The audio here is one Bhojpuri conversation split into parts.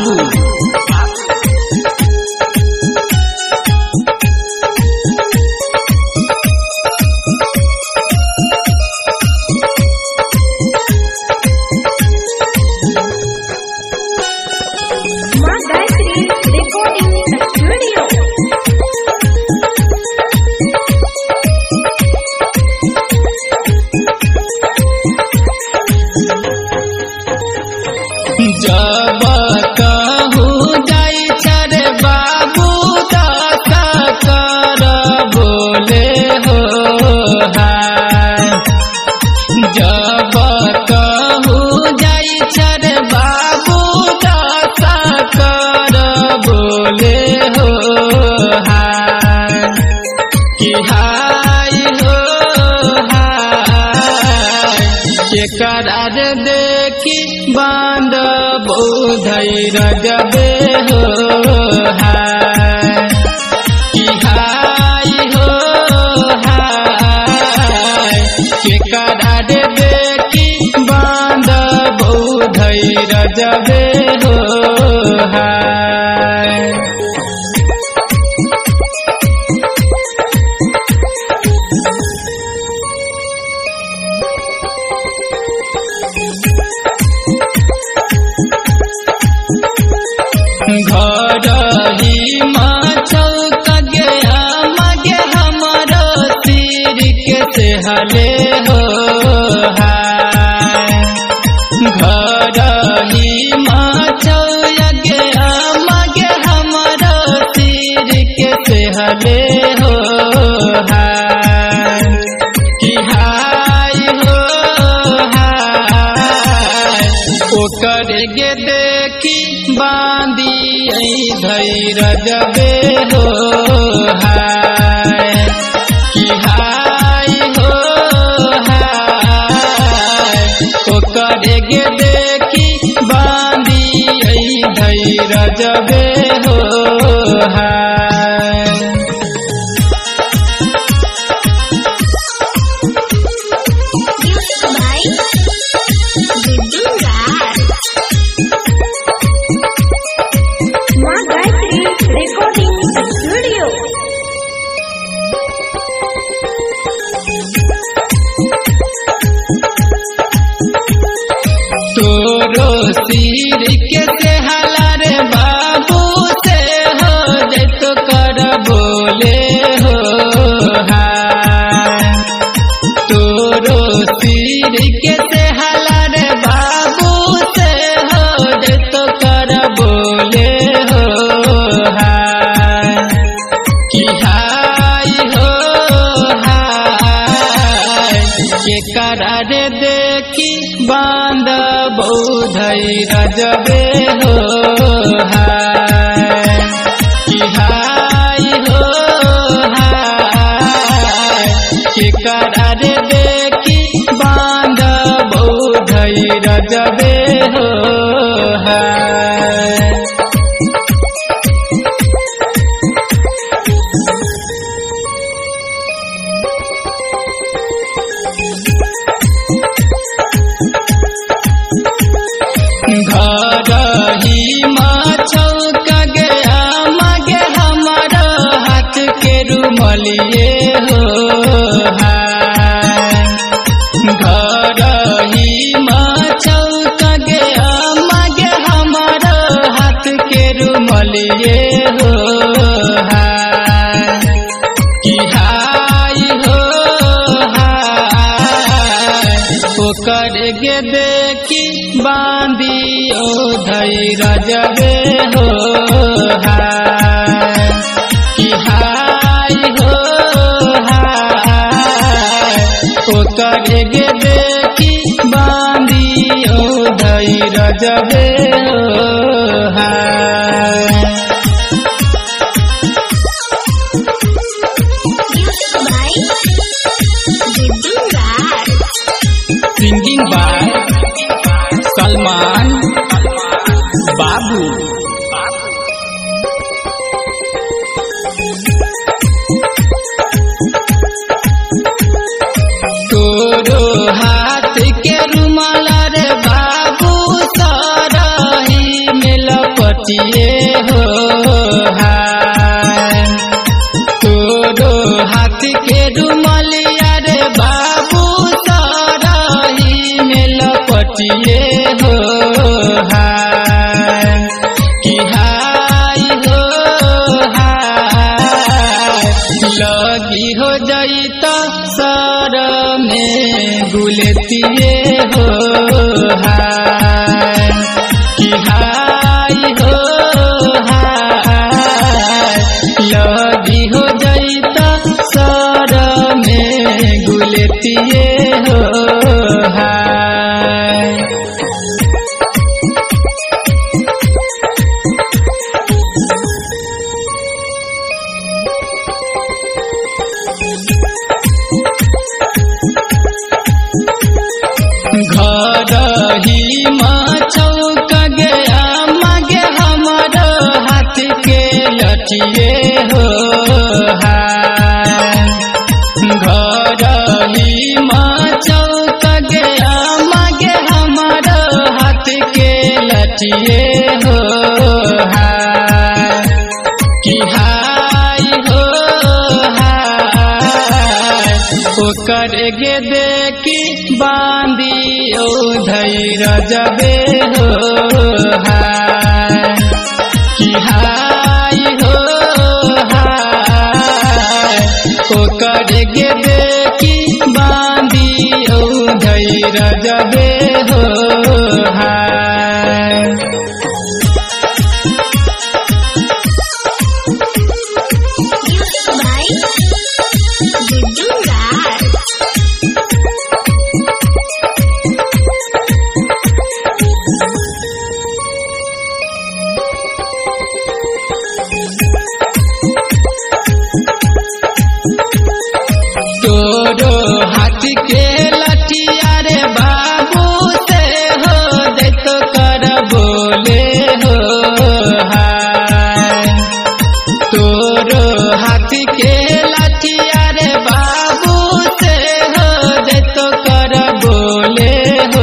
बाबू जब कहूँ जाई छर बाबू दाता कर बोले हो हाय। जब कहूँ जाई छर बाबू दाता कर बोले हो हाय कि हाय हो हाय के करार देखी बांध बोधई रजबे हो हाय कि हाय हो हाय के करार देखी बांध बोधई रजबे हो हाय। घर ही चौक गया मगे हमारो तीर के सेहले हो हाय। घर ही चौक गया मगे हमारो तीर के सेहले हो हाय कि हाय हो हाय ओकर गे देखी बांधी धई रजबे हो हाय कि हाय हो हाय ओकर गे देखी बांधी धई रजबे हो हाय। तोरो सिर के सेहला रे बाबू से हो जैतो कर बोले हो हाय। तोरो सिर के सेहला रे बाबू से हो जैतो कर बोले हो हाय कि हाय हो हाय के करार देखी बांध बोधई रजबे हो हाय कि हाय हो हाय के करार देखी बांध बोधई रजबे हो हाय। घर ही चौक गया मगे हमारा हाथ के रुमलिए हो हाय। घर ही चौक गया मगे हमारा हाथ के रुमलिए हो हाय कि हाय हो हाय ओकर गे देखी बांधी धई रजबे हो हाय कि हाय हो हाय ओकर गे देखी बांधी धई रजबे हो हाय। सिंगिंग बाय सलमान बाबू। तोरो हाथ के रुमाल रे बाबू सारा ही में लपट लपटिए हो हाय। तोरो हाथ के रुमलिया रे बाबू सरही में लपटिए हो हाय। कि हाय हो हाय लगी हो जईत सर में गुलतिए हो हाय। कि हाय हो हाय लगी हो जईत सर में गुलतिए हो हाय। घर ही चौक गया मगे हमर हाथ के लठिए हो हाय। घर ही चौक गया मगे हमर हाथ के लठिए हो हाय। कि हाय हो हाय ओकर गे देखी बांधी धैर जबे हो हाय। कि हाय हो हाय ओकर गे देखी बांधी धैर जबे हो हाय। तोरो हाथ के लठिया रे बाबू से हो जैतो कर बोले हो हाय। तोरो हाथ के लठिया रे बाबू से हो जैतो कर बोले हो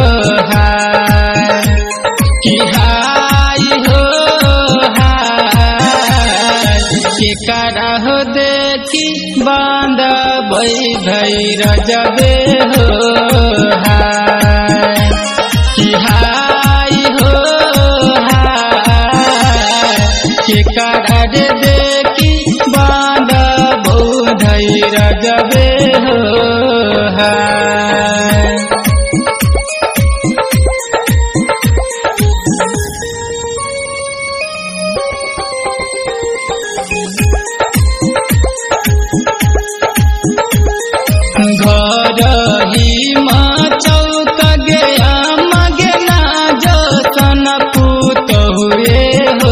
हाय। कि हाय हो हाय के करा हो देखी बांध धैर जबे हो हाय। कि हाय हो हाय के कर देखी बांध धैर जबे हो हाय। घर ही चौक गया मगे ना जो सन पूत हुए हो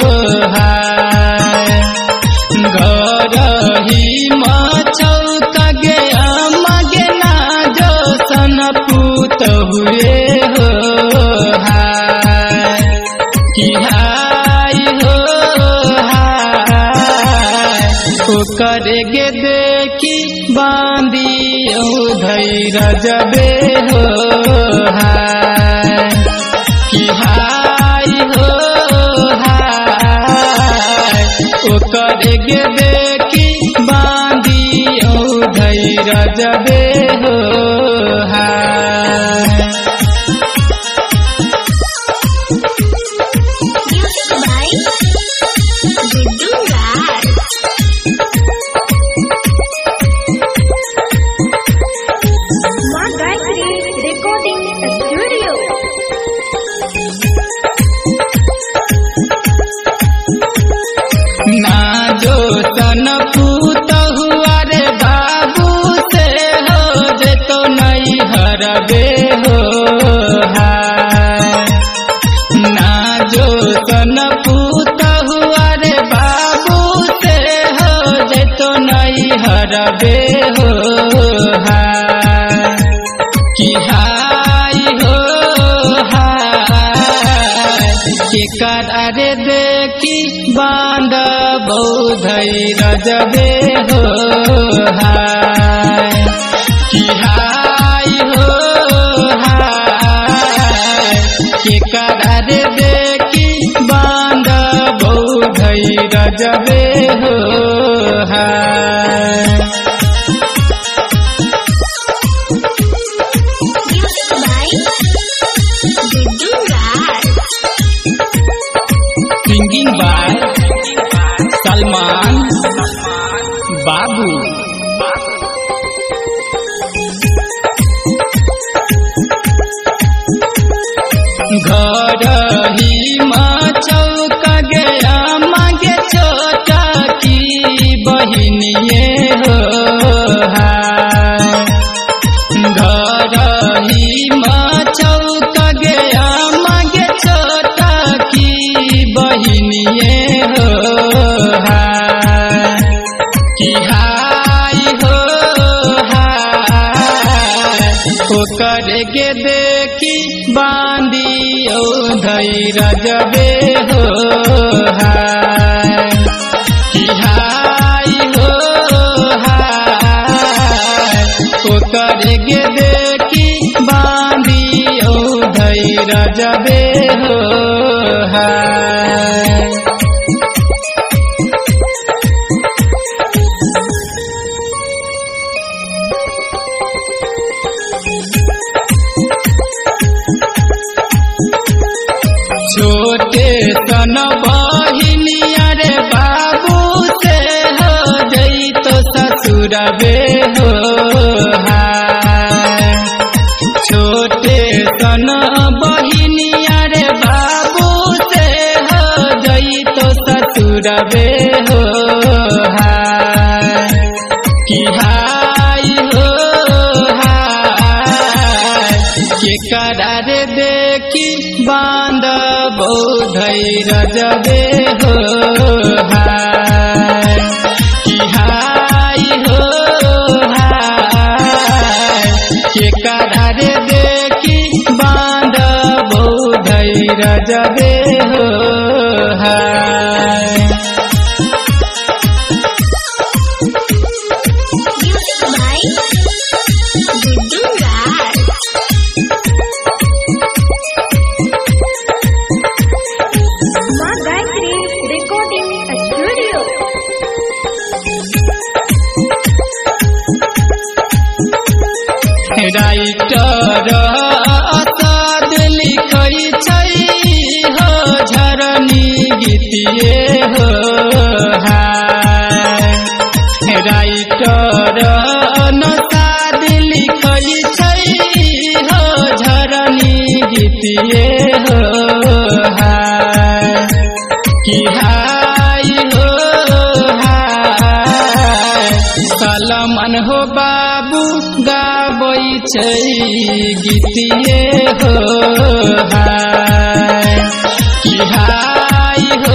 हाय। घर ही चौक गया मगे ना जो सन पूत हुए हो हाय। कि हाय हो हाय ओकर गे देखी बांधी धैर जबे हो हाय। कि हाय हो हाय ओकर गे देखी बांधी धैर जबे हो हाय। ना जो सन पूत हुआ रे बाबू से हो जे तो नहीं हरबे हो हाय। ना जो सन पूत हुआ रे बाबू से हो जे तो नहीं हरबे हो हाय। कि हाय हो हाय के कर देखी बांध धैर जबे हो हाय। कि हाय हो हाय के कर देखी रजबे हो हाय। सिंगिंग बाय सलमान बाबू। घर ही चौक गया मांगे छोटा की बहिनिए हो हाय। घर ही चौक गया मांगे छोटा की बहिनिए हो हाय। कि हाय हो हाय ओकर के देखी बांधियो धई रजबे हो हाय। कि हाय हो हाय ओकर के देखी बांधियो धई रजबे हो हाय। छोटे सन बहिनिया रे बाबू से हो जइतो ससुरबे हो हाय। छोटे सन बहिनिया रे बाबू से हो जइतो ससुरबे हो हाय। कि हाय हो हाय के करार देखी बांध बोधई रजबे हो हाय। कि हाय हो हाय के करार देखी बांध बोधई रजबे हो हाय। राइटर असाद लिखै छै हो झरनी गीतिए हो हाय। राइटर नसाद लिखै छै हो झरनी गीतिए हो हाय। कि हाय हो हाय सलमान हो बाबू गाबै छै गीतिए हो हाय। कि हाय हो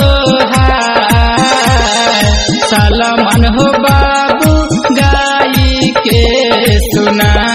हाय सलमान हो बाबू गाई के सुना